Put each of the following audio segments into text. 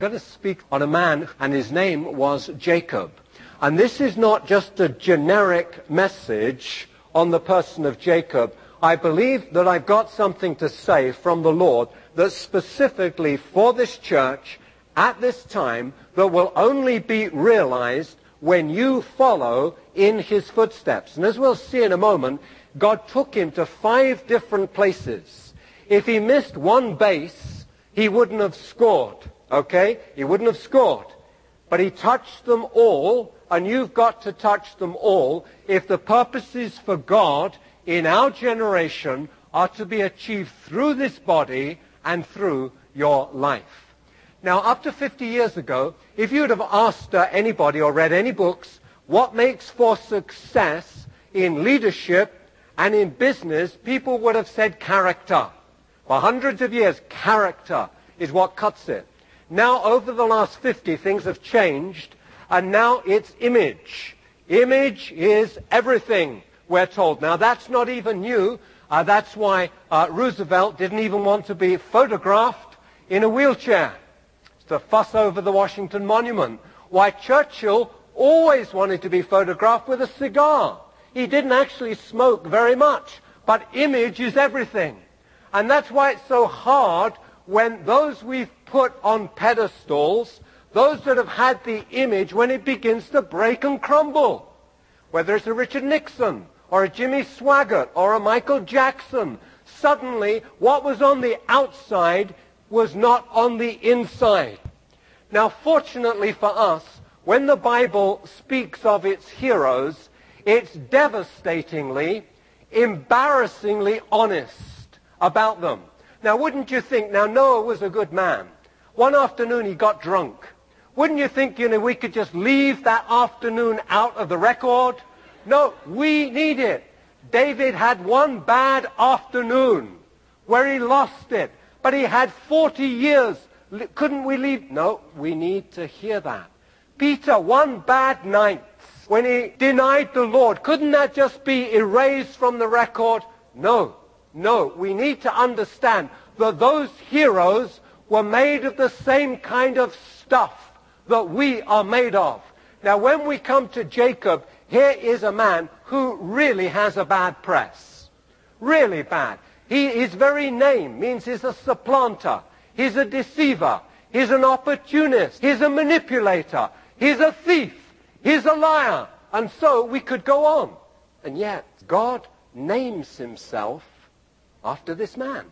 going to speak on a man, and his name was Jacob. And this is not just a generic message on the person of Jacob. I believe that I've got something to say from the Lord that's specifically for this church at this time that will only be realized when you follow in his footsteps. And as we'll see in a moment, God took him to 5 different places. If he missed one base, he wouldn't have scored, okay? He wouldn't have scored. But he touched them all, and you've got to touch them all if the purposes for God in our generation are to be achieved through this body and through your life. Now, up to 50 years ago, if you would have asked anybody or read any books, what makes for success in leadership and in business, people would have said character. For hundreds of years, character is what cuts it. Now, over the last 50, things have changed, and now it's image. Image is everything, we're told. Now, that's not even new. That's why Roosevelt didn't even want to be photographed in a wheelchair to fuss over the Washington Monument. Why Churchill always wanted to be photographed with a cigar. He didn't actually smoke very much, but image is everything. And that's why it's so hard when those we've put on pedestals, those that have had the image, when it begins to break and crumble. Whether it's a Richard Nixon, or a Jimmy Swaggart, or a Michael Jackson, suddenly what was on the outside was not on the inside. Now, fortunately for us, when the Bible speaks of its heroes, it's devastatingly, embarrassingly honest about them. Now, wouldn't you think, now Noah was a good man. One afternoon he got drunk. Wouldn't you think, we could just leave that afternoon out of the record? No, we need it. David had one bad afternoon where he lost it, but he had 40 years. Couldn't we leave? No, we need to hear that. Peter, one bad night when he denied the Lord. Couldn't that just be erased from the record? No, we need to understand that those heroes were made of the same kind of stuff that we are made of. Now, when we come to Jacob, here is a man who really has a bad press. Really bad. His very name means he's a supplanter. He's a deceiver. He's an opportunist. He's a manipulator. He's a thief. He's a liar. And so we could go on. And yet, God names himself after this man.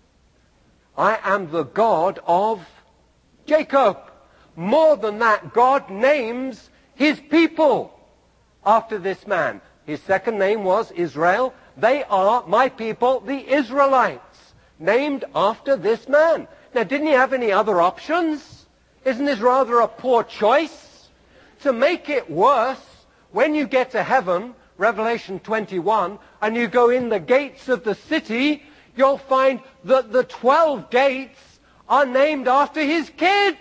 I am the God of Jacob. More than that, God names his people after this man. His second name was Israel. They are my people, the Israelites, named after this man. Now, didn't he have any other options? Isn't this rather a poor choice? To make it worse, when you get to heaven, Revelation 21, and you go in the gates of the city, you'll find that the 12 gates are named after his kids.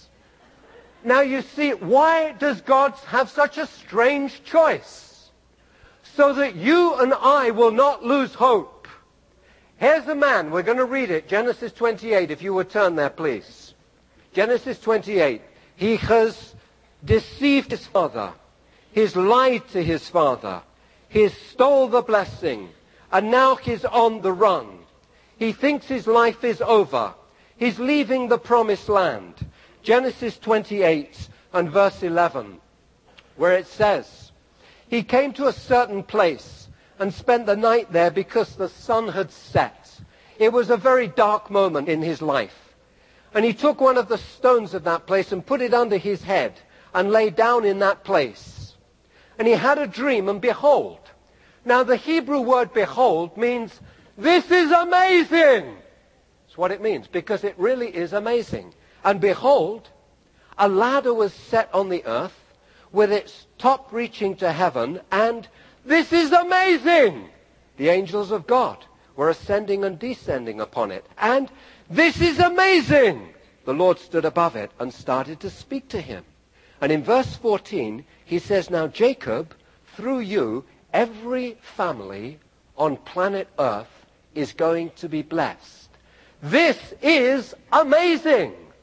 Now you see, why does God have such a strange choice? So that you and I will not lose hope. Here's a man, we're going to read it, Genesis 28, if you would turn there, please. Genesis 28. He has deceived his father. He's lied to his father. He's stole the blessing. And now he's on the run. He thinks his life is over. He's leaving the promised land. Genesis 28 and verse 11, where it says, he came to a certain place and spent the night there because the sun had set. It was a very dark moment in his life. And he took one of the stones of that place and put it under his head and lay down in that place. And he had a dream, and behold. Now the Hebrew word behold means, this is amazing. That's what it means, because it really is amazing. And behold, a ladder was set on the earth with its top reaching to heaven, and this is amazing. The angels of God were ascending and descending upon it. And this is amazing. The Lord stood above it and started to speak to him. And in verse 14, he says, now Jacob, through you, every family on planet Earth is going to be blessed. This is amazing.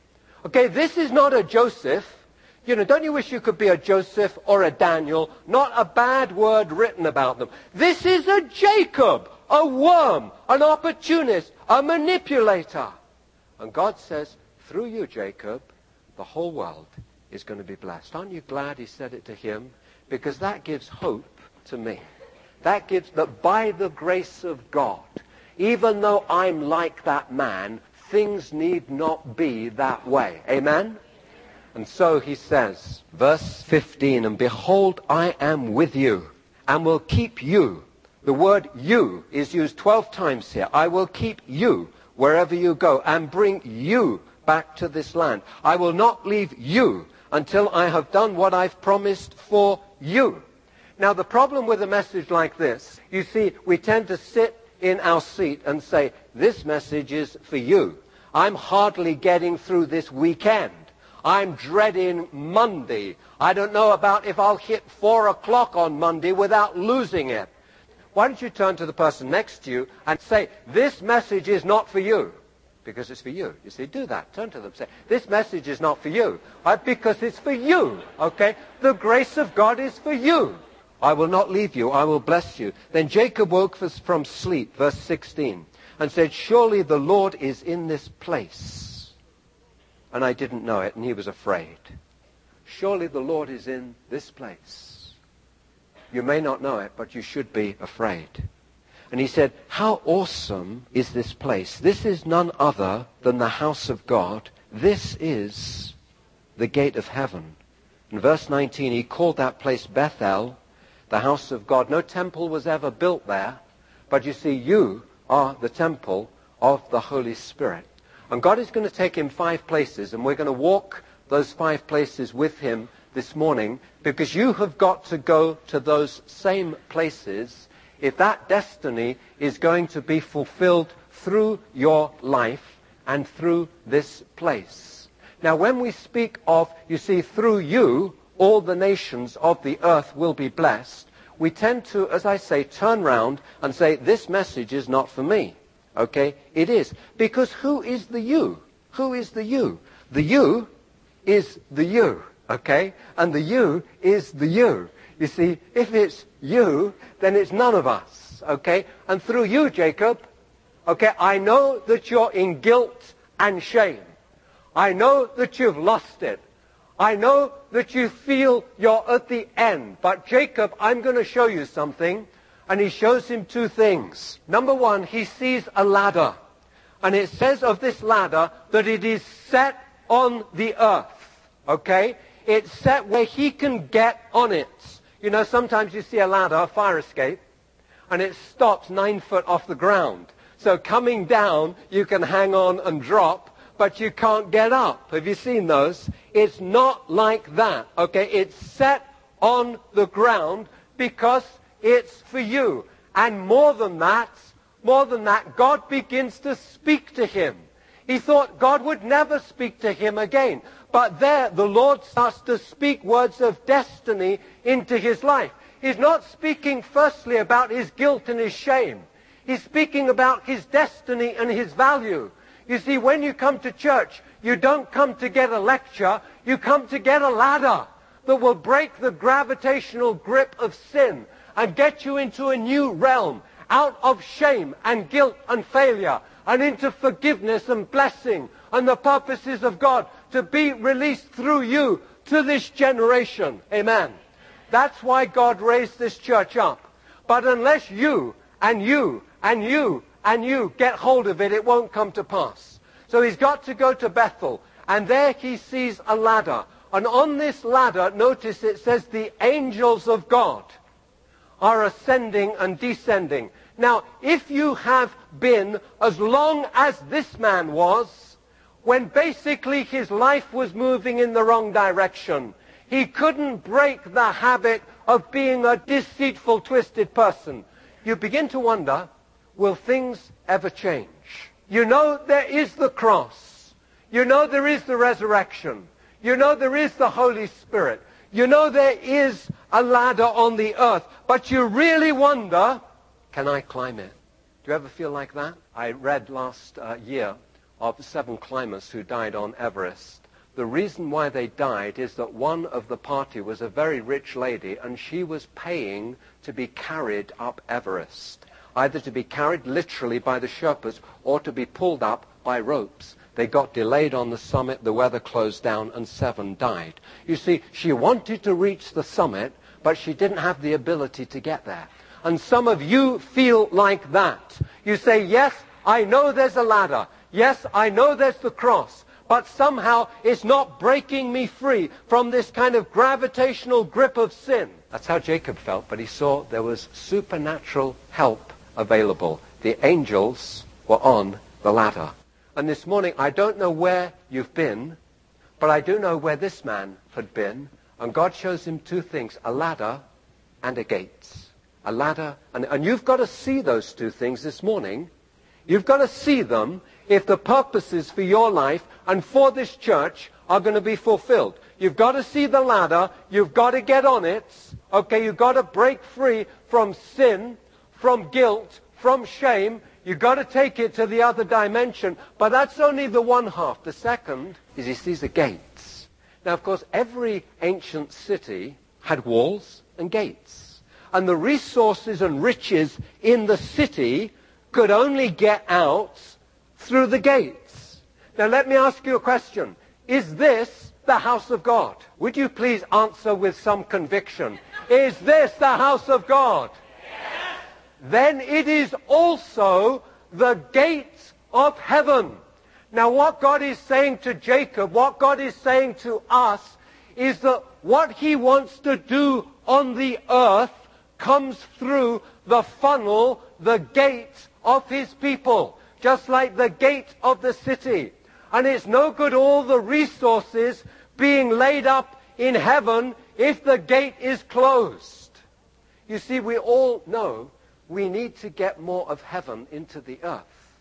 Okay, this is not a Joseph. You know, don't you wish you could be a Joseph or a Daniel? Not a bad word written about them. This is a Jacob, a worm, an opportunist, a manipulator. And God says, through you, Jacob, the whole world is going to be blessed. Aren't you glad he said it to him? Because that gives hope to me. That gives that by the grace of God, even though I'm like that man, things need not be that way. Amen? And so he says, verse 15, and behold, I am with you, and will keep you. The word you is used 12 times here. I will keep you wherever you go, and bring you back to this land. I will not leave you until I have done what I've promised for you. Now, the problem with a message like this, you see, we tend to sit in our seat and say, this message is for you. I'm hardly getting through this weekend. I'm dreading Monday. I don't know about if I'll hit 4 o'clock on Monday without losing it. Why don't you turn to the person next to you and say, this message is not for you, because it's for you. You see, do that. Turn to them and say, this message is not for you, because it's for you, okay? The grace of God is for you. I will not leave you. I will bless you. Then Jacob woke from sleep, verse 16, and said, surely the Lord is in this place. And I didn't know it, and he was afraid. Surely the Lord is in this place. You may not know it, but you should be afraid. And he said, how awesome is this place? This is none other than the house of God. This is the gate of heaven. In verse 19, he called that place Bethel, the house of God. No temple was ever built there, but you see, you are the temple of the Holy Spirit. And God is going to take him 5 places, and we're going to walk those 5 places with him this morning, because you have got to go to those same places if that destiny is going to be fulfilled through your life and through this place. Now, when we speak of, you see, through you, all the nations of the earth will be blessed, we tend to, as I say, turn round and say, this message is not for me. Okay? It is. Because who is the you? Who is the you? The you is the you. Okay? And the you is the you. You see, if it's you, then it's none of us. Okay? And through you, Jacob, okay, I know that you're in guilt and shame. I know that you've lost it. I know that you feel you're at the end. But Jacob, I'm going to show you something. And he shows him 2 things. Number 1, he sees a ladder. And it says of this ladder that it is set on the earth. Okay? It's set where he can get on it. You know, sometimes you see a ladder, a fire escape, and it stops 9 foot off the ground. So coming down, you can hang on and drop, but you can't get up. Have you seen those? It's not like that. Okay? It's set on the ground because it's for you. And more than that, God begins to speak to him. He thought God would never speak to him again. But there, the Lord starts to speak words of destiny into his life. He's not speaking firstly about his guilt and his shame. He's speaking about his destiny and his value. You see, when you come to church, you don't come to get a lecture. You come to get a ladder that will break the gravitational grip of sin and get you into a new realm, out of shame and guilt and failure, and into forgiveness and blessing and the purposes of God to be released through you to this generation. Amen. That's why God raised this church up. But unless you and you and you and you get hold of it, it won't come to pass. So he's got to go to Bethel, and there he sees a ladder. And on this ladder, notice it says the angels of God are ascending and descending. Now, if you have been as long as this man was, when basically his life was moving in the wrong direction, he couldn't break the habit of being a deceitful, twisted person. You begin to wonder, will things ever change? You know there is the cross. You know there is the resurrection. You know there is the Holy Spirit. You know there is a ladder on the earth. But you really wonder, can I climb it? Do you ever feel like that? I read last year of 7 climbers who died on Everest. The reason why they died is that one of the party was a very rich lady, and she was paying to be carried up Everest, either to be carried literally by the Sherpas or to be pulled up by ropes. They got delayed on the summit, the weather closed down, and 7 died. You see, she wanted to reach the summit, but she didn't have the ability to get there. And some of you feel like that. You say, yes, I know there's a ladder. Yes, I know there's the cross. But somehow it's not breaking me free from this kind of gravitational grip of sin. That's how Jacob felt, but he saw there was supernatural help available. The angels were on the ladder. And this morning, I don't know where you've been, but I do know where this man had been. And God shows him 2 things, a ladder and a gate. A ladder, and you've got to see those 2 things this morning. You've got to see them if the purposes for your life and for this church are going to be fulfilled. You've got to see the ladder. You've got to get on it. Okay, you've got to break free from sin, from guilt, from shame. You've got to take it to the other dimension. But that's only the one half. The second is he sees the gates. Now, of course, every ancient city had walls and gates. And the resources and riches in the city could only get out through the gates. Now let me ask you a question. Is this the house of God? Would you please answer with some conviction? Is this the house of God? Yes. Then it is also the gates of heaven. Now what God is saying to Jacob, what God is saying to us, is that what he wants to do on the earth comes through the funnel, the gate of his people, just like the gate of the city. And it's no good all the resources being laid up in heaven if the gate is closed. You see, we all know we need to get more of heaven into the earth.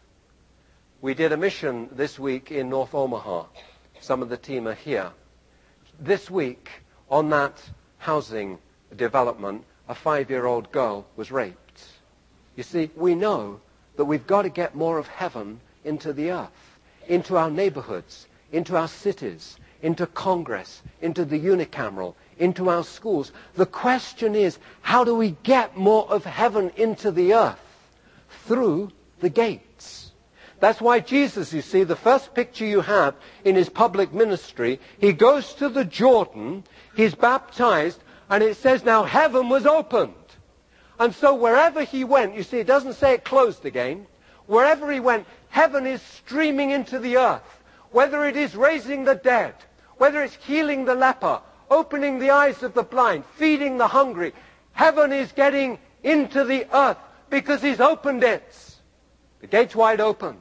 We did a mission this week in North Omaha. Some of the team are here. This week, on that housing development, a 5-year-old girl was raped. You see, we know that we've got to get more of heaven into the earth, into our neighborhoods, into our cities, into Congress, into the unicameral, into our schools. The question is, how do we get more of heaven into the earth? Through the gates. That's why Jesus, you see, the first picture you have in his public ministry, he goes to the Jordan, he's baptized, and it says now heaven was opened. And so wherever he went, you see, it doesn't say it closed again. Wherever he went, heaven is streaming into the earth. Whether it is raising the dead, whether it's healing the leper, opening the eyes of the blind, feeding the hungry, heaven is getting into the earth because he's opened it. The gate's wide open.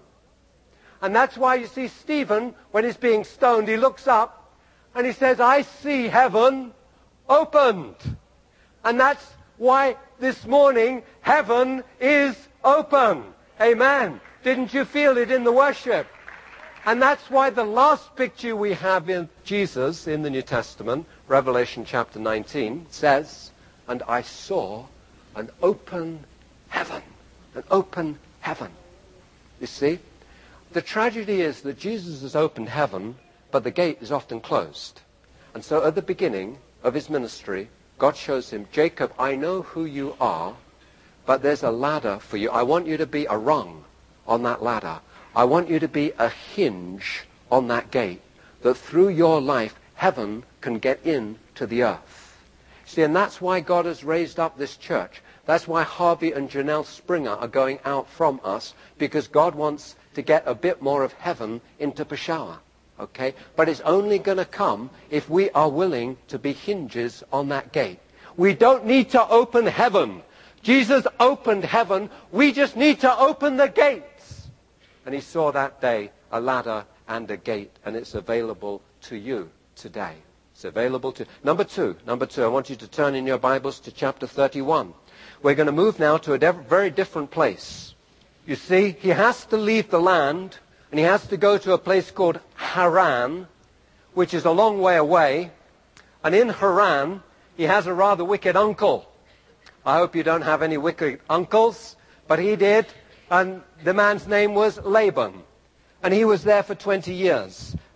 And that's why you see Stephen, when he's being stoned, he looks up and he says, I see heaven opened. And that's why this morning heaven is open. Amen. Didn't you feel it in the worship? And that's why the last picture we have in Jesus in the New Testament, Revelation chapter 19, says, and I saw an open heaven. An open heaven. You see? The tragedy is that Jesus has opened heaven, but the gate is often closed. And so at the beginning of his ministry, God shows him, Jacob, I know who you are, but there's a ladder for you. I want you to be a rung on that ladder. I want you to be a hinge on that gate, that through your life, heaven can get in to the earth. See, and that's why God has raised up this church. That's why Harvey and Janelle Springer are going out from us, because God wants to get a bit more of heaven into Peshawar. Okay? But it's only going to come if we are willing to be hinges on that gate. We don't need to open heaven. Jesus opened heaven. We just need to open the gates. And he saw that day a ladder and a gate, and it's available to you today. It's available to... Number two, I want you to turn in your Bibles to chapter 31. We're going to move now to a very different place. You see, he has to leave the land, and he has to go to a place called Haran, which is a long way away. And in Haran, he has a rather wicked uncle. I hope you don't have any wicked uncles, but he did. And the man's name was Laban. And he was there for 20 years.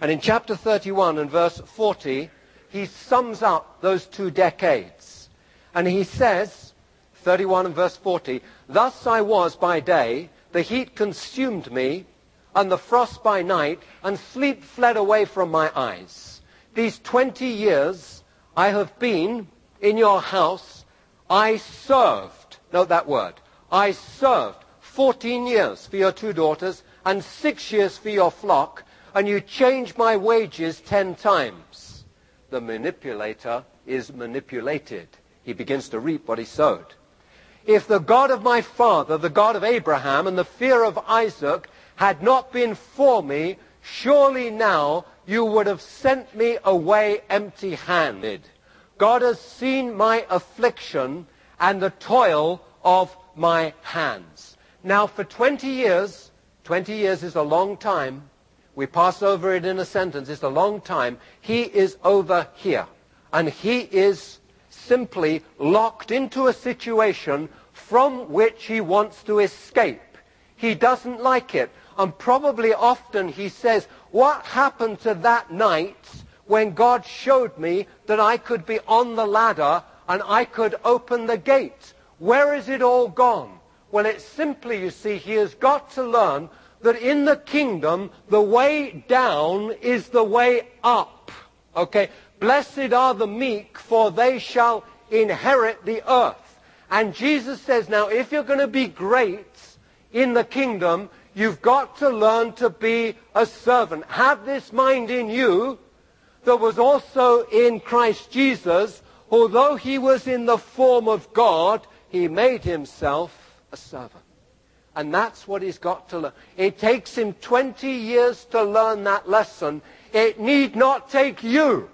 And in chapter 31 and verse 40, he sums up those 2 decades. And he says, 31 and verse 40, "Thus I was by day, the heat consumed me, and the frost by night, and sleep fled away from my eyes. These 20 years I have been in your house, I served," note that word, "I served 14 years for your 2 daughters, and 6 years for your flock, and you changed my wages 10 times. The manipulator is manipulated. He begins to reap what he sowed. "If the God of my father, the God of Abraham, and the fear of Isaac had not been for me, surely now you would have sent me away empty-handed." God has seen my affliction and the toil of my hands. Now for 20 years is a long time. We pass over it in a sentence. It's a long time. He is over here. And he is simply locked into a situation from which he wants to escape. He doesn't like it. And probably often he says, what happened to that night when God showed me that I could be on the ladder and I could open the gate? Where is it all gone? Well, it's simply, you see, he has got to learn that in the kingdom, the way down is the way up. Okay? Blessed are the meek, for they shall inherit the earth. And Jesus says, now, if you're going to be great in the kingdom, you've got to learn to be a servant. Have this mind in you that was also in Christ Jesus. Although he was in the form of God, he made himself a servant. And that's what he's got to learn. It takes him 20 years to learn that lesson. It need not take you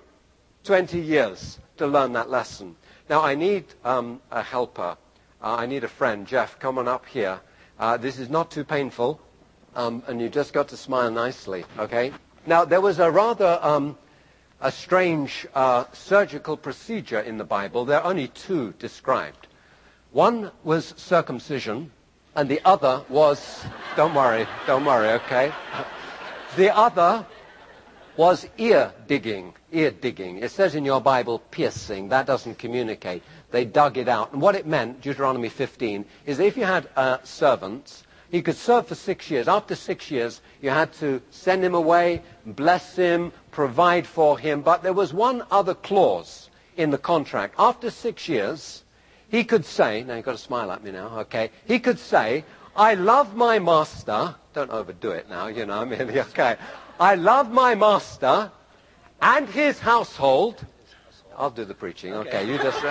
20 years to learn that lesson. Now, I need a helper. I need a friend. Jeff, come on up here. This is not too painful, and you just got to smile nicely, okay? Now, there was a rather a strange surgical procedure in the Bible. There are only 2 described. One was circumcision, and the other was, don't worry, okay? The other was ear digging. It says in your Bible, piercing. That doesn't communicate. They dug it out. And what it meant, Deuteronomy 15, is if you had servants, he could serve for 6 years. After 6 years, you had to send him away, bless him, provide for him. But there was one other clause in the contract. After 6 years, he could say, now you've got to smile at me now, okay? He could say, I love my master. Don't overdo it now, you know, I mean, okay. I love my master and his household. I'll do the preaching, okay, you just...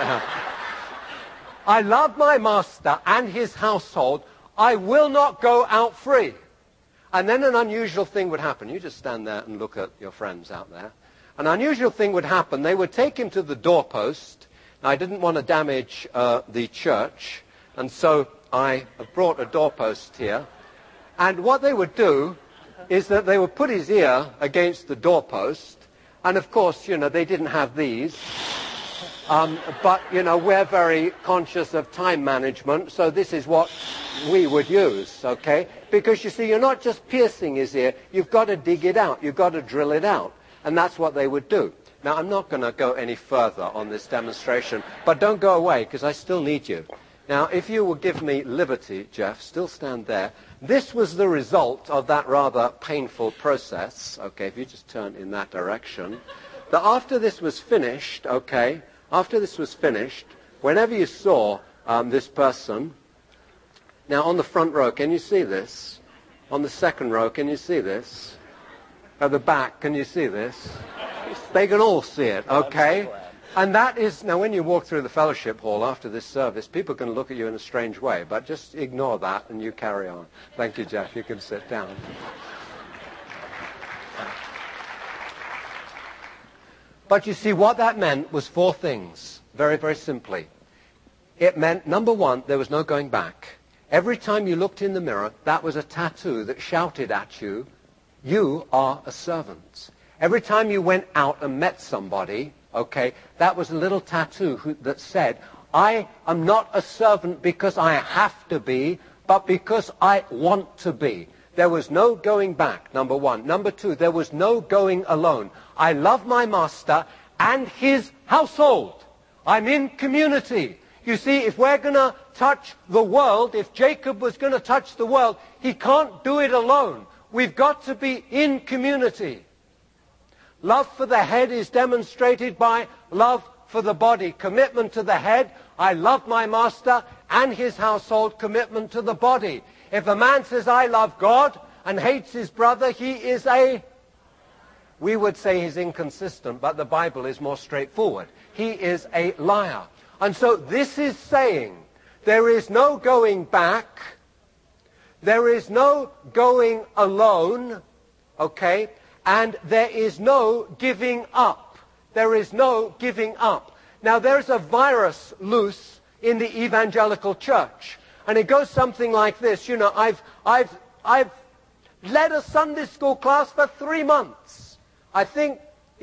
I love my master and his household. I will not go out free. And then an unusual thing would happen. You just stand there and look at your friends out there. An unusual thing would happen. They would take him to the doorpost. Now, I didn't want to damage the church, and so I have brought a doorpost here. And what they would do is that they would put his ear against the doorpost, and of course, you know, they didn't have these. But, you know, we're very conscious of time management, so this is what we would use, okay? Because, you see, you're not just piercing his ear, you've got to dig it out, you've got to drill it out, and that's what they would do. Now, I'm not going to go any further on this demonstration, but don't go away, because I still need you. Now, if you will give me liberty, Jeff, still stand there. This was the result of that rather painful process. Okay, if you just turn in that direction. That after this was finished, okay, after this was finished, whenever you saw this person, now on the front row, can you see this? On the second row, can you see this? At the back, can you see this? They can all see it, okay? And that is, now when you walk through the fellowship hall after this service, people can look at you in a strange way, but just ignore that and you carry on. Thank you, Jeff. You can sit down. But you see, what that meant was 4 things, very, very simply. It meant, number 1, there was no going back. Every time you looked in the mirror, that was a tattoo that shouted at you, you are a servant. Every time you went out and met somebody, okay, that was a little tattoo that said, I am not a servant because I have to be, but because I want to be. There was no going back, number one. Number two, there was no going alone. I love my master and his household. I'm in community. You see, if we're going to touch the world, if Jacob was going to touch the world, he can't do it alone. We've got to be in community. Love for the head is demonstrated by love for the body. Commitment to the head, I love my master and his household. Commitment to the body. If a man says, I love God and hates his brother, he is we would say he's inconsistent, but the Bible is more straightforward. He is a liar. And so this is saying there is no going back. There is no going alone. Okay? And there is no giving up. There is no giving up. Now there's a virus loose in the evangelical church. And it goes something like this. You know, I've led a Sunday school class for 3 months. I think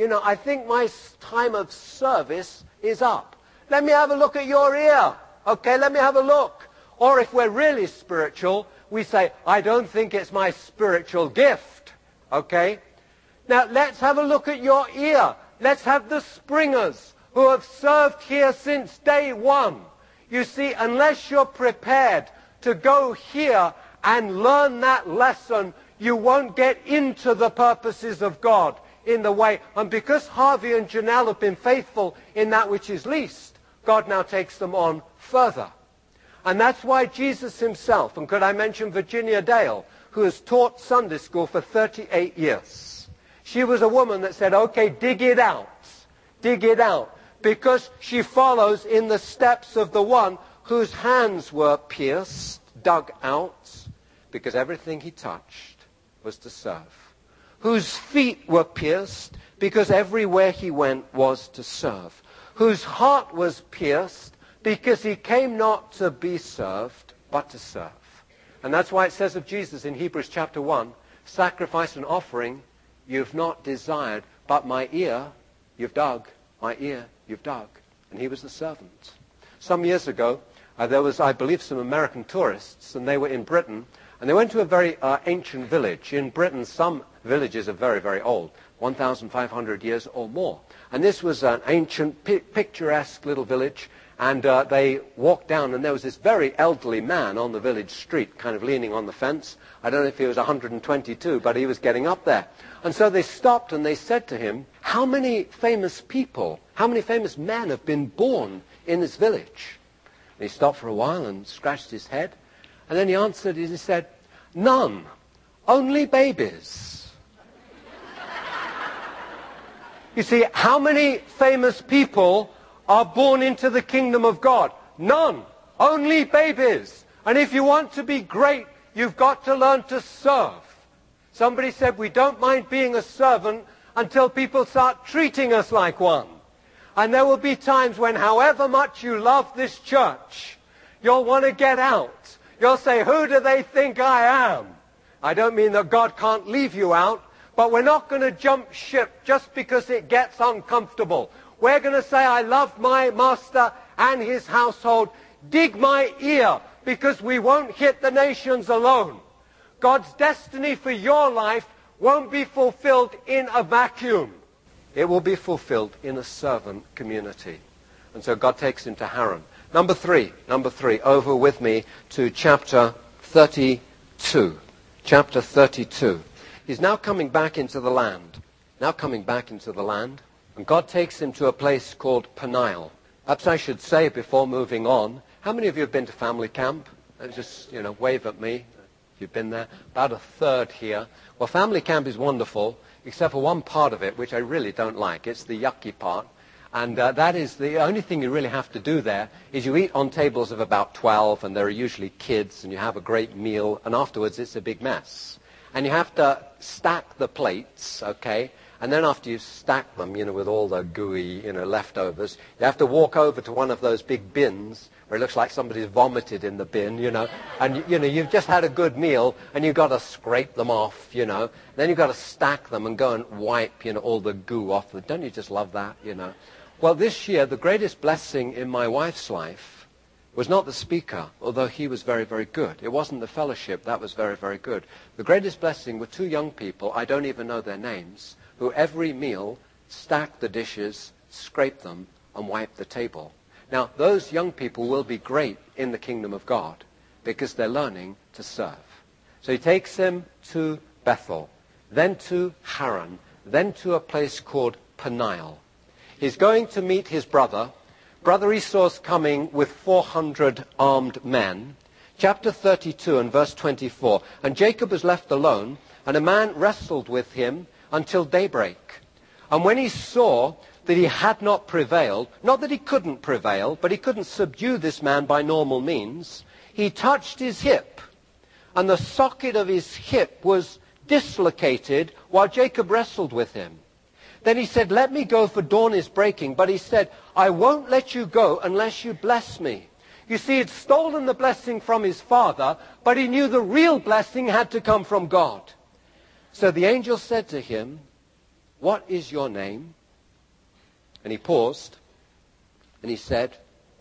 my time of service is up. Let me have a look at your ear. Okay, let me have a look. Or if we're really spiritual, we say, I don't think it's my spiritual gift. Okay? Now, let's have a look at your ear. Let's have the Springers who have served here since day one. You see, unless you're prepared to go here and learn that lesson, you won't get into the purposes of God in the way. And because Harvey and Janelle have been faithful in that which is least, God now takes them on further. And that's why Jesus himself, and could I mention Virginia Dale, who has taught Sunday school for 38 years. She was a woman that said, okay, dig it out. Dig it out. Because she follows in the steps of the one whose hands were pierced, dug out, because everything he touched was to serve. Whose feet were pierced, because everywhere he went was to serve. Whose heart was pierced, because he came not to be served, but to serve. And that's why it says of Jesus in Hebrews chapter 1, sacrifice and offering you've not desired, but my ear you've dug. My ear you've dug. And he was the servant. Some years ago, there was, I believe, some American tourists, and they were in Britain, and they went to a very ancient village. In Britain, some villages are very, very old, 1,500 years or more. And this was an ancient, picturesque little village, and they walked down, and there was this very elderly man on the village street, kind of leaning on the fence. I don't know if he was 122, but he was getting up there. And so they stopped and they said to him, how many famous people, how many famous men have been born in this village? And he stopped for a while and scratched his head. And then he answered, he said, none, only babies. You see, how many famous people are born into the kingdom of God? None, only babies. And if you want to be great, you've got to learn to serve. Somebody said we don't mind being a servant until people start treating us like one. And there will be times when however much you love this church, you'll want to get out. You'll say, who do they think I am? I don't mean that God can't leave you out, but we're not going to jump ship just because it gets uncomfortable. We're going to say, I love my master and his household. Dig my ear, because we won't hit the nations alone. God's destiny for your life won't be fulfilled in a vacuum. It will be fulfilled in a servant community. And so God takes him to Haran. Number three, over with me to chapter 32. Chapter 32. He's now coming back into the land. And God takes him to a place called Peniel. Perhaps I should say before moving on, how many of you have been to family camp? Just, wave at me. You've been there. About a third here. Well, family camp is wonderful, except for one part of it, which I really don't like. It's the yucky part. And that is the only thing you really have to do there is you eat on tables of about 12, and there are usually kids, and you have a great meal, and afterwards it's a big mess. And you have to stack the plates, okay? And then after you stack them, with all the gooey, leftovers, you have to walk over to one of those big bins where it looks like somebody's vomited in the bin, and, you've just had a good meal, and you've got to scrape them off, Then you've got to stack them and go and wipe, all the goo off. Don't you just love that, Well, this year, the greatest blessing in my wife's life was not the speaker, although he was very, very good. It wasn't the fellowship, that was very, very good. The greatest blessing were two young people, I don't even know their names, who every meal stacked the dishes, scraped them, and wiped the table. Now, those young people will be great in the kingdom of God because they're learning to serve. So he takes them to Bethel, then to Haran, then to a place called Peniel. He's going to meet his brother. Brother Esau's coming with 400 armed men. Chapter 32 and verse 24. And Jacob was left alone, and a man wrestled with him until daybreak. And when he saw that he had not prevailed, not that he couldn't prevail, but he couldn't subdue this man by normal means, he touched his hip, and the socket of his hip was dislocated while Jacob wrestled with him. Then he said, let me go, for dawn is breaking. But he said, I won't let you go unless you bless me. You see, he'd stolen the blessing from his father, but he knew the real blessing had to come from God. So the angel said to him, what is your name? And he paused, and he said,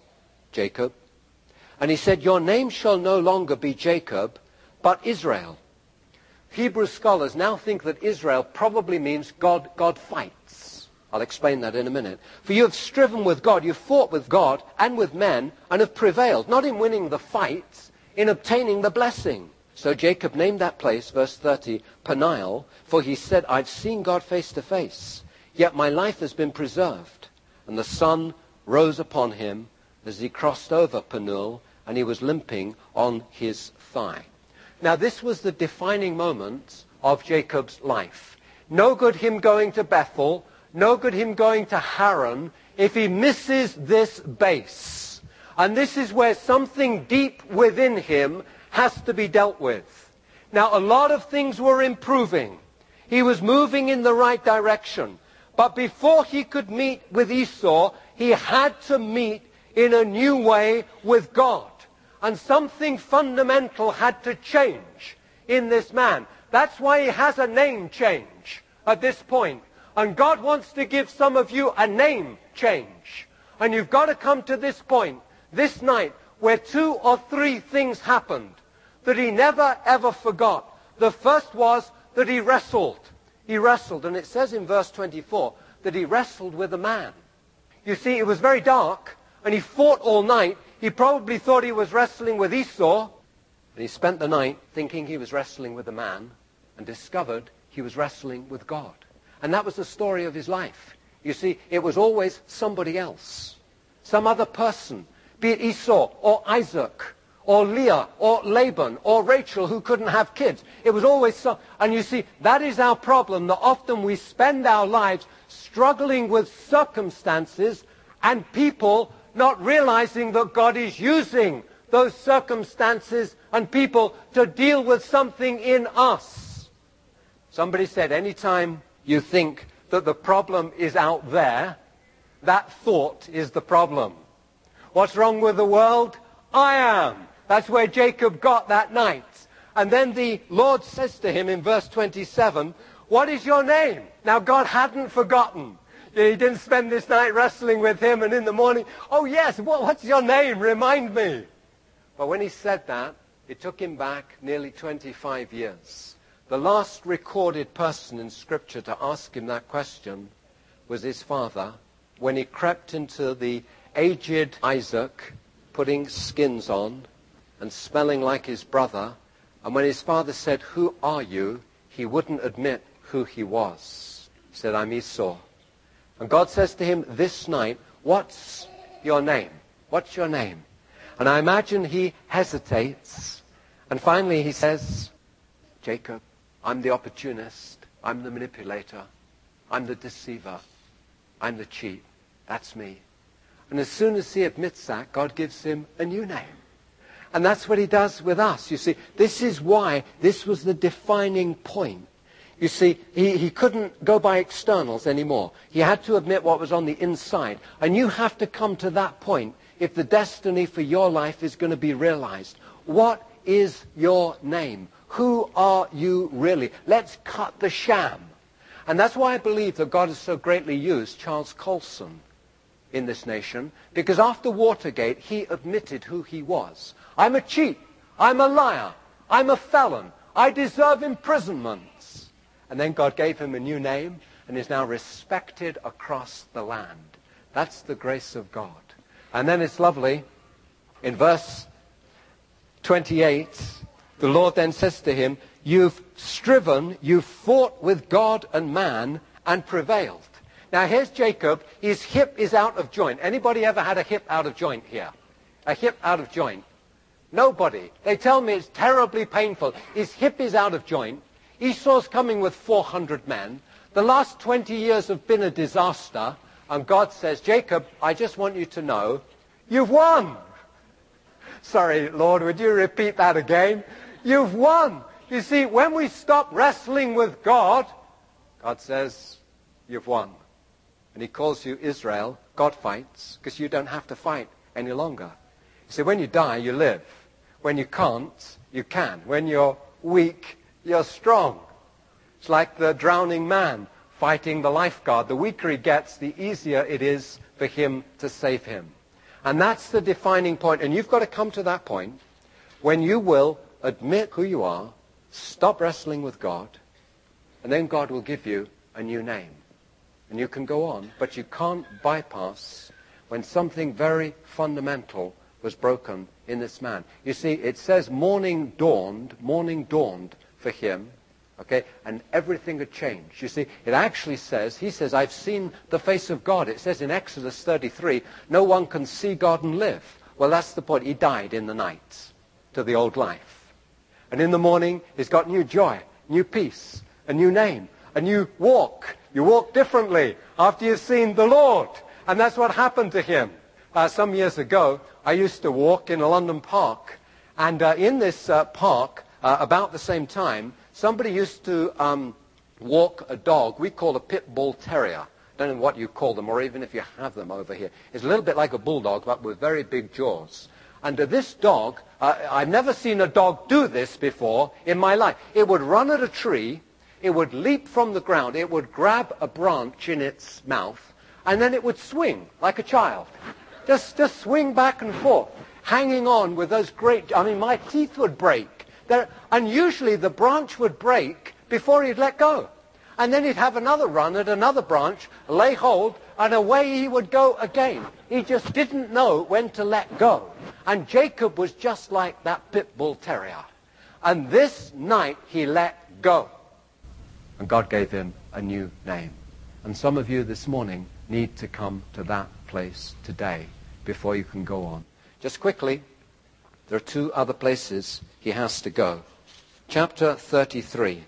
Jacob. And he said, your name shall no longer be Jacob, but Israel. Hebrew scholars now think that Israel probably means God fights. I'll explain that in a minute. For you have striven with God, you've fought with God and with men, and have prevailed, not in winning the fight, in obtaining the blessing. So Jacob named that place, verse 30, Peniel, for he said, I've seen God face to face, yet my life has been preserved. And the sun rose upon him as he crossed over Penuel, and he was limping on his thigh. Now, this was the defining moment of Jacob's life. No good him going to Bethel, no good him going to Haran if he misses this base. And this is where something deep within him has to be dealt with. Now, a lot of things were improving. He was moving in the right direction. But before he could meet with Esau, he had to meet in a new way with God. And something fundamental had to change in this man. That's why he has a name change at this point. And God wants to give some of you a name change. And you've got to come to this point, this night, where 2 or 3 things happened that he never ever forgot. The first was that he wrestled. He wrestled. And it says in verse 24 that he wrestled with a man. You see, it was very dark, and he fought all night. He probably thought he was wrestling with Esau, and he spent the night thinking he was wrestling with a man, and discovered he was wrestling with God. And that was the story of his life. You see, it was always somebody else, some other person, be it Esau or Isaac or Leah or Laban or Rachel, who couldn't have kids. It was always some. And you see, that is our problem, that often we spend our lives struggling with circumstances and people, not realizing that God is using those circumstances and people to deal with something in us. Somebody said, anytime you think that the problem is out there, that thought is the problem. What's wrong with the world? I am. That's where Jacob got that night. And then the Lord says to him in verse 27, what is your name? Now, God hadn't forgotten. He didn't spend this night wrestling with him, and in the morning, oh yes, what's your name? Remind me. But when he said that, it took him back nearly 25 years. The last recorded person in Scripture to ask him that question was his father, when he crept into the aged Isaac, putting skins on and smelling like his brother. And when his father said, who are you? He wouldn't admit who he was. He said, I'm Esau. And God says to him this night, what's your name? What's your name? And I imagine he hesitates. And finally he says, Jacob, I'm the opportunist. I'm the manipulator. I'm the deceiver. I'm the cheat. That's me. And as soon as he admits that, God gives him a new name. And that's what he does with us. You see, this is why this was the defining point. You see, he couldn't go by externals anymore. He had to admit what was on the inside. And you have to come to that point if the destiny for your life is going to be realized. What is your name? Who are you really? Let's cut the sham. And that's why I believe that God has so greatly used Charles Colson in this nation, because after Watergate, he admitted who he was. I'm a cheat. I'm a liar. I'm a felon. I deserve imprisonments. And then God gave him a new name and is now respected across the land. That's the grace of God. And then it's lovely. In verse 28, the Lord then says to him, you've striven, you've fought with God and man and prevailed. Now here's Jacob. His hip is out of joint. Anybody ever had a hip out of joint here? A hip out of joint? Nobody. They tell me it's terribly painful. His hip is out of joint. Esau's coming with 400 men. The last 20 years have been a disaster. And God says, Jacob, I just want you to know, you've won. Sorry, Lord, would you repeat that again? You've won. You see, when we stop wrestling with God, God says, you've won. And he calls you Israel. God fights, because you don't have to fight any longer. You see, when you die, you live. When you can't, you can. When you're weak, you're strong. It's like the drowning man fighting the lifeguard. The weaker he gets, the easier it is for him to save him. And that's the defining point. And you've got to come to that point when you will admit who you are, stop wrestling with God, and then God will give you a new name. And you can go on, but you can't bypass when something very fundamental was broken in this man. You see, it says morning dawned for him, okay, and everything had changed. You see, it actually says, he says, I've seen the face of God. It says in Exodus 33, no one can see God and live. Well, that's the point. He died in the night to the old life. And in the morning, he's got new joy, new peace, a new name, a new walk. You walk differently after you've seen the Lord. And that's what happened to him. Some years ago, I used to walk in a London park. And in this park, about the same time, somebody used to walk a dog we call a pit bull terrier. I don't know what you call them, or even if you have them over here. It's a little bit like a bulldog, but with very big jaws. And this dog, I've never seen a dog do this before in my life. It would run at a tree. It would leap from the ground. It would grab a branch in its mouth, and then it would swing like a child. Just swing back and forth, hanging on with those great, my teeth would break. And usually the branch would break before he'd let go. And then he'd have another run at another branch, lay hold, and away he would go again. He just didn't know when to let go. And Jacob was just like that pit bull terrier. And this night he let go. And God gave him a new name. And some of you this morning need to come to that place today before you can go on. Just quickly, there are two other places he has to go. Chapter 33.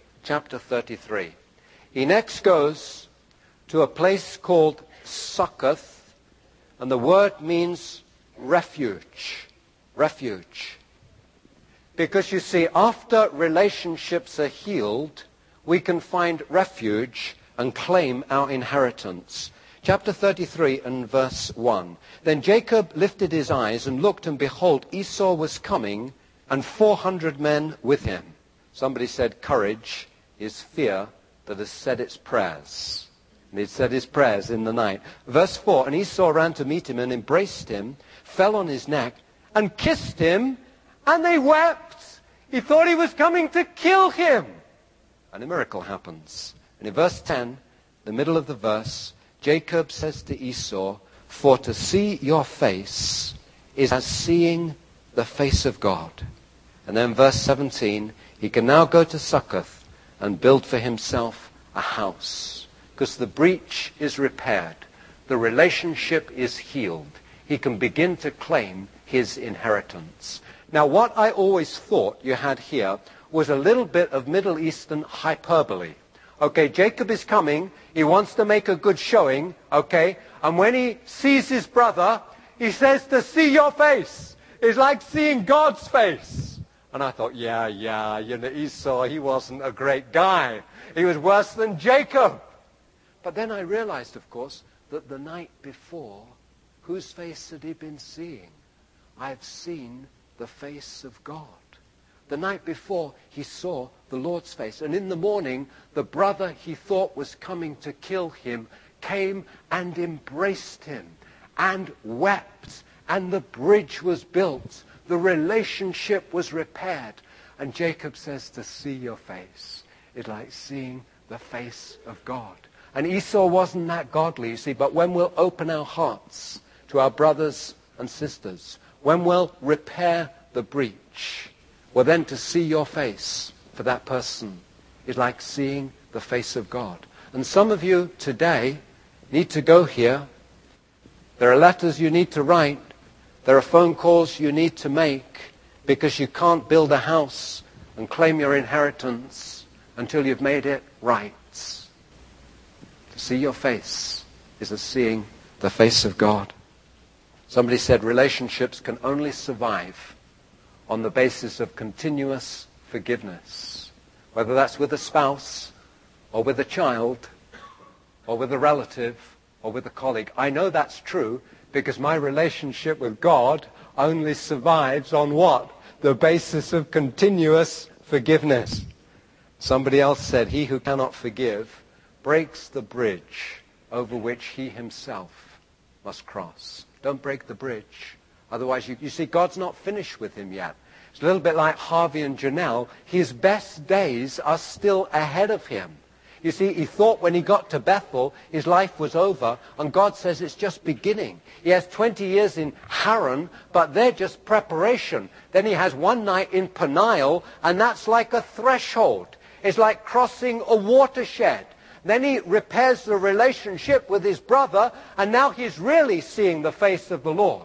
He next goes to a place called Succoth, and the word means refuge. Refuge. Because you see, after relationships are healed, we can find refuge and claim our inheritance. Chapter 33 and verse 1. Then Jacob lifted his eyes and looked, and behold, Esau was coming, and 400 men with him. Somebody said courage is fear that has said its prayers. And he'd said his prayers in the night. Verse 4, and Esau ran to meet him and embraced him, fell on his neck, and kissed him, and they wept. He thought he was coming to kill him. And a miracle happens. And in verse 10, the middle of the verse, Jacob says to Esau, for to see your face is as seeing the face of God. And then verse 17, he can now go to Succoth and build for himself a house. Because the breach is repaired. The relationship is healed. He can begin to claim his inheritance. Now, what I always thought you had here was a little bit of Middle Eastern hyperbole. Okay, Jacob is coming. He wants to make a good showing. Okay, and when he sees his brother, he says to see your face. It's like seeing God's face. And I thought, yeah, Esau, he wasn't a great guy. He was worse than Jacob. But then I realized, of course, that the night before, whose face had he been seeing? I've seen the face of God. The night before, he saw the Lord's face. And in the morning, the brother he thought was coming to kill him came and embraced him and wept. And the bridge was built. The relationship was repaired. And Jacob says, to see your face is like seeing the face of God. And Esau wasn't that godly, you see, but when we'll open our hearts to our brothers and sisters, when we'll repair the breach, well then to see your face for that person is like seeing the face of God. And some of you today need to go here. There are letters you need to write. There are phone calls you need to make, because you can't build a house and claim your inheritance until you've made it right. To see your face is as seeing the face of God. Somebody said relationships can only survive on the basis of continuous forgiveness, whether that's with a spouse or with a child or with a relative or with a colleague. I know that's true because my relationship with God only survives on what? The basis of continuous forgiveness. Somebody else said, he who cannot forgive breaks the bridge over which he himself must cross. Don't break the bridge. Otherwise, you see, God's not finished with him yet. It's a little bit like Harvey and Janelle. His best days are still ahead of him. You see, he thought when he got to Bethel, his life was over, and God says it's just beginning. He has 20 years in Haran, but they're just preparation. Then he has one night in Peniel, and that's like a threshold. It's like crossing a watershed. Then he repairs the relationship with his brother, and now he's really seeing the face of the Lord.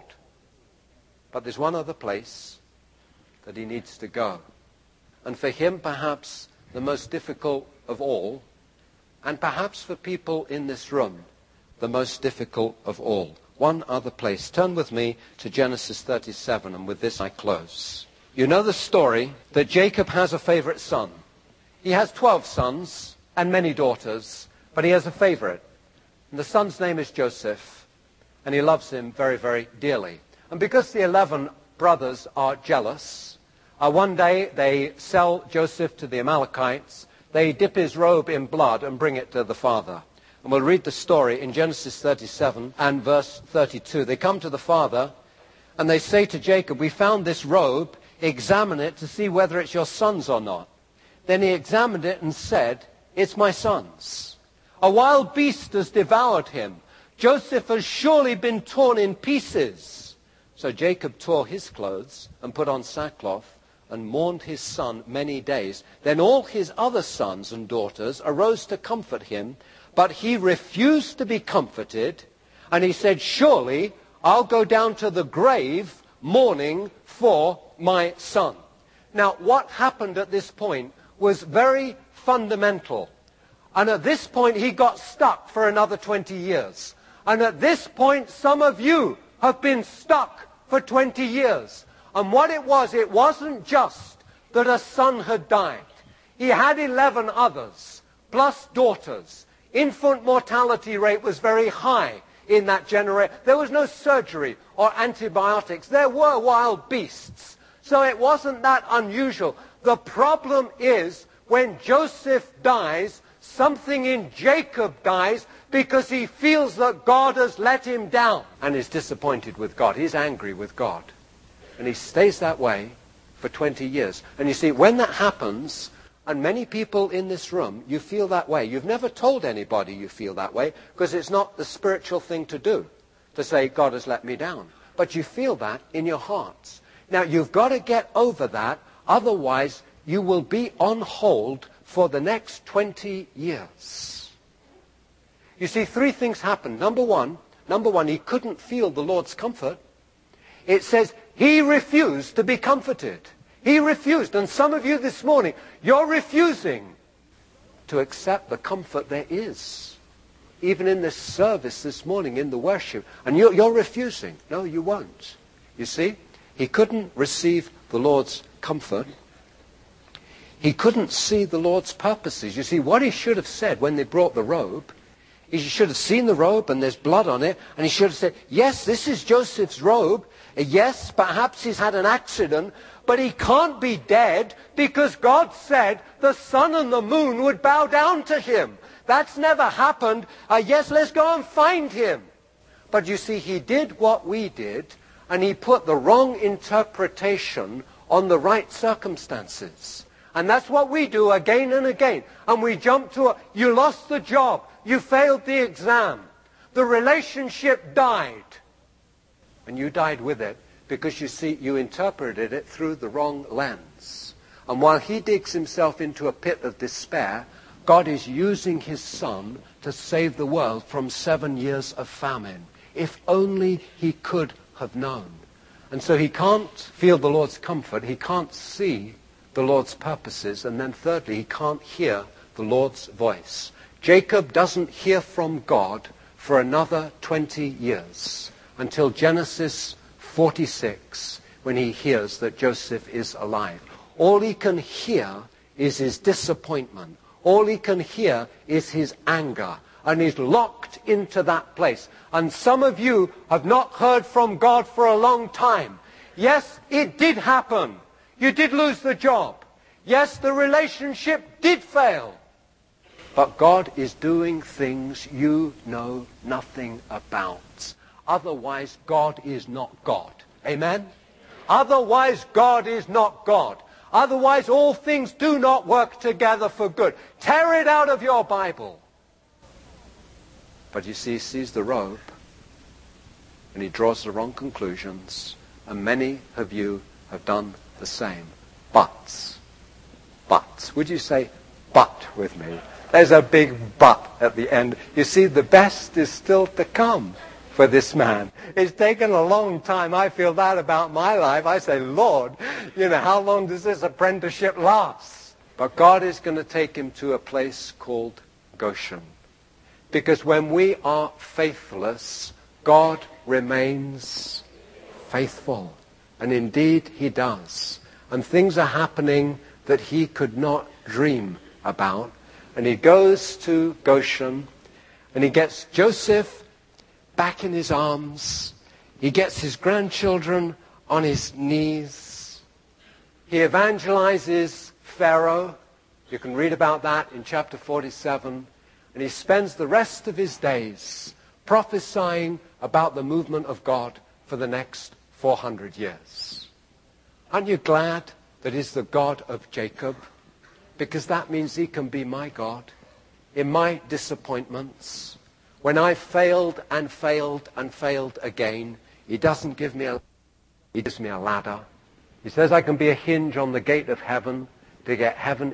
But there's one other place that he needs to go. And for him, perhaps the most difficult of all, and perhaps for people in this room, the most difficult of all. One other place. Turn with me to Genesis 37, and with this I close. You know the story that Jacob has a favorite son. He has 12 sons and many daughters, but he has a favorite. And the son's name is Joseph, and he loves him very, very dearly. And because the 11 brothers are jealous, one day they sell Joseph to the Amalekites. They dip his robe in blood and bring it to the father. And we'll read the story in Genesis 37 and verse 32. They come to the father and they say to Jacob, we found this robe, examine it to see whether it's your son's or not. Then he examined it and said, it's my son's. A wild beast has devoured him. Joseph has surely been torn in pieces. So Jacob tore his clothes and put on sackcloth and mourned his son many days. Then all his other sons and daughters arose to comfort him, but he refused to be comforted, and he said, surely I'll go down to the grave mourning for my son. Now, what happened at this point was very fundamental. And at this point, he got stuck for another 20 years. And at this point, some of you have been stuck for 20 years. And what it wasn't just that a son had died. He had 11 others, plus daughters. Infant mortality rate was very high in that generation. There was no surgery or antibiotics. There were wild beasts. So it wasn't that unusual. The problem is, when Joseph dies, something in Jacob dies because he feels that God has let him down and is disappointed with God. He's angry with God. And he stays that way for 20 years. And you see, when that happens, and many people in this room, you feel that way. You've never told anybody you feel that way because it's not the spiritual thing to do, to say, God has let me down. But you feel that in your hearts. Now, you've got to get over that. Otherwise, you will be on hold for the next 20 years. You see, 3 things happened. Number one, he couldn't feel the Lord's comfort. It says he refused to be comforted. He refused. And some of you this morning, you're refusing to accept the comfort there is. Even in this service this morning, in the worship. And you're refusing. No, you won't. You see, he couldn't receive the Lord's comfort. He couldn't see the Lord's purposes. You see, what he should have said when they brought the robe, he should have seen the robe and there's blood on it, and he should have said, yes, this is Joseph's robe. Yes, perhaps he's had an accident, but he can't be dead because God said the sun and the moon would bow down to him. That's never happened. Yes, let's go and find him. But you see, he did what we did, and he put the wrong interpretation on the right circumstances. And that's what we do again and again. And we jump to you lost the job, you failed the exam, the relationship died. And you died with it because you see, you interpreted it through the wrong lens. And while he digs himself into a pit of despair, God is using his son to save the world from 7 years of famine. If only he could have known. And so he can't feel the Lord's comfort. He can't see the Lord's purposes. And then thirdly, he can't hear the Lord's voice. Jacob doesn't hear from God for another 20 years until Genesis 46, when he hears that Joseph is alive. All he can hear is his disappointment. All he can hear is his anger. And he's locked into that place. And some of you have not heard from God for a long time. Yes, it did happen. You did lose the job. Yes, the relationship did fail. But God is doing things you know nothing about. Otherwise, God is not God. Amen? Otherwise, God is not God. Otherwise, all things do not work together for good. Tear it out of your Bible. But you see, he sees the robe, and he draws the wrong conclusions, and many of you have done the same. But. Would you say, but with me? There's a big but at the end. You see, the best is still to come for this man. It's taken a long time. I feel that about my life. I say, Lord, how long does this apprenticeship last? But God is going to take him to a place called Goshen. Because when we are faithless, God remains faithful. And indeed, he does. And things are happening that he could not dream about. And he goes to Goshen, and he gets Joseph back in his arms. He gets his grandchildren on his knees. He evangelizes Pharaoh. You can read about that in chapter 47. And he spends the rest of his days prophesying about the movement of God for the next 400 years. Aren't you glad that he's the God of Jacob? Because that means he can be my God in my disappointments. When I failed and failed and failed again, he doesn't give me he gives me a ladder. He says I can be a hinge on the gate of heaven to get heaven.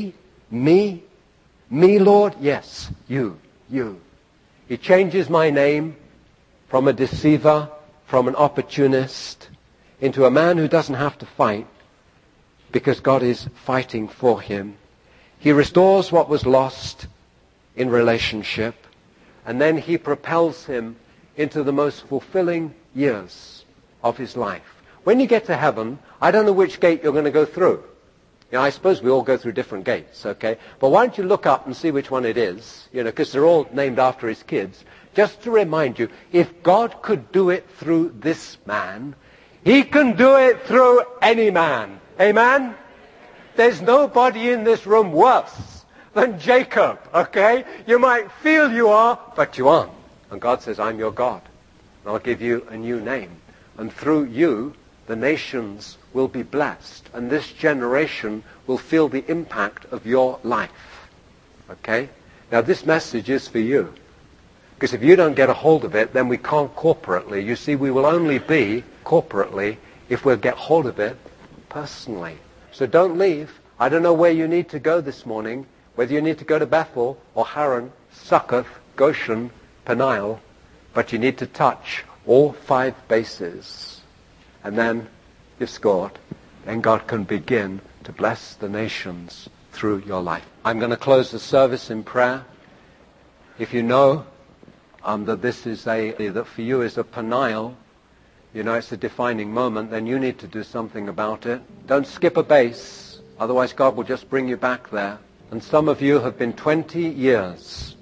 Me, Lord? Yes, you. He changes my name from a deceiver, from an opportunist, into a man who doesn't have to fight because God is fighting for him. He restores what was lost in relationship, and then he propels him into the most fulfilling years of his life. When you get to heaven, I don't know which gate you're going to go through. I suppose we all go through different gates, okay? But why don't you look up and see which one it is, because they're all named after his kids. Just to remind you, if God could do it through this man, he can do it through any man. Amen? There's nobody in this room worse than Jacob, okay? You might feel you are, but you aren't. And God says, I'm your God. And I'll give you a new name. And through you, the nations will be blessed. And this generation will feel the impact of your life. Okay? Now this message is for you. Because if you don't get a hold of it, then we can't corporately. You see, we will only be corporately if we'll get hold of it personally. So don't leave. I don't know where you need to go this morning, whether you need to go to Bethel or Haran, Succoth, Goshen, Peniel, but you need to touch all 5 bases. And then you've scored. Then God can begin to bless the nations through your life. I'm going to close the service in prayer. If you know that this is that for you is a Peniel, it's a defining moment, then you need to do something about it. Don't skip a base, otherwise God will just bring you back there. And some of you have been 20 years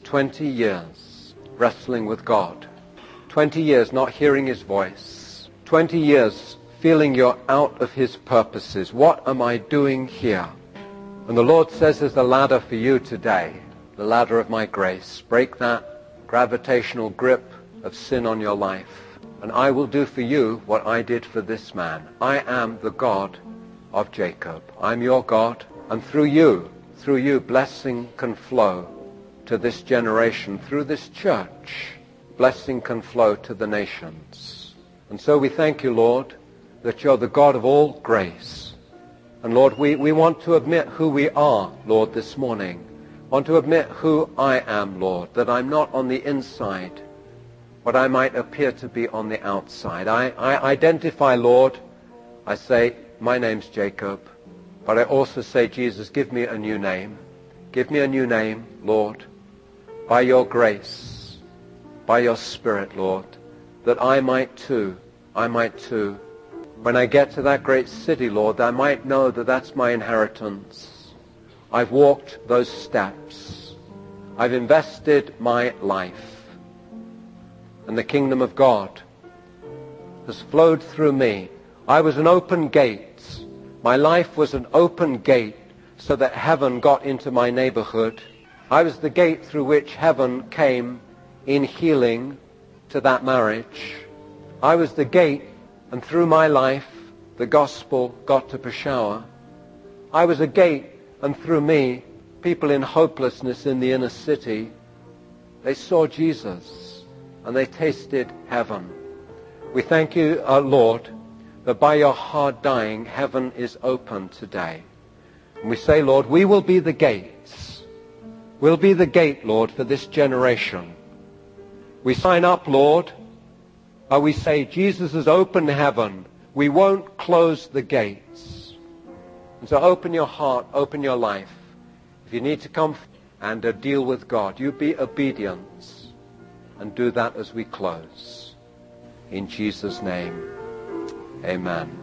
wrestling with God. 20 years not hearing his voice. 20 years feeling you're out of his purposes. What am I doing here? And the Lord says there's a ladder for you today, the ladder of my grace. Break that gravitational grip of sin on your life. And I will do for you what I did for this man. I am the God of Jacob. I'm your God. And through you, blessing can flow to this generation. Through this church, blessing can flow to the nations. And so we thank you, Lord, that you're the God of all grace. And Lord, we want to admit who we are, Lord, this morning. Want to admit who I am, Lord, that I'm not on the inside what I might appear to be on the outside. I identify, Lord, I say, my name's Jacob, but I also say, Jesus, give me a new name. Give me a new name, Lord, by your grace, by your Spirit, Lord, that I might too, when I get to that great city, Lord, I might know that that's my inheritance. I've walked those steps. I've invested my life. And the kingdom of God has flowed through me. I was an open gate. My life was an open gate so that heaven got into my neighborhood. I was the gate through which heaven came in healing to that marriage. I was the gate, and through my life, the gospel got to Peshawar. I was a gate, and through me, people in hopelessness in the inner city, they saw Jesus and they tasted heaven. We thank you, our Lord, that by your hard dying, heaven is open today. And we say, Lord, we will be the gates. We'll be the gate, Lord, for this generation. We sign up, Lord, we say, Jesus has opened heaven. We won't close the gates. And so open your heart, open your life. If you need to come and deal with God, you be obedient and do that as we close. In Jesus' name, amen.